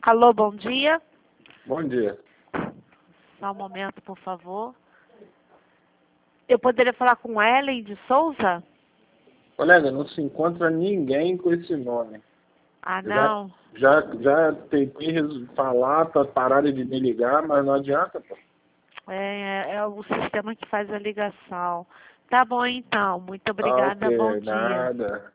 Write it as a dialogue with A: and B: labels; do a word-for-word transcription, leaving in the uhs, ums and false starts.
A: Alô, bom dia.
B: Bom dia.
A: Só um momento, por favor. Eu poderia falar com Ellen de Souza?
B: Colega, não se encontra ninguém com esse nome.
A: Ah,
B: Já,
A: não.
B: já, já tentei res- falar para pararem de me ligar, mas não adianta, pô.
A: É, é o sistema que faz a ligação. Tá bom, então. Muito
B: Ah,
A: obrigada. Bom
B: ok,
A: dia.
B: nada.